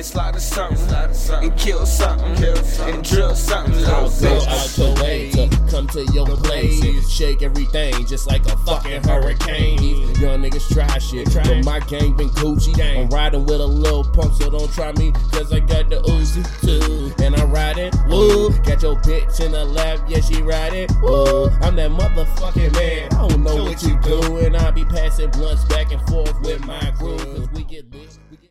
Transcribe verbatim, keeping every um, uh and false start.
and slaughter something, and kill something, and drill something. I'll go out your way to come to your place and shake everything just like a fucking hurricane. These young niggas try shit, but my gang been Gucci. I'm riding with a little pump, so don't try me, cause I got the Uzi too. And I'm riding, woo. Got your bitch in the lap, yeah, she riding, woo. I'm that motherfucking man, I don't know what you doing. I be passing blunts back and forth with my crew.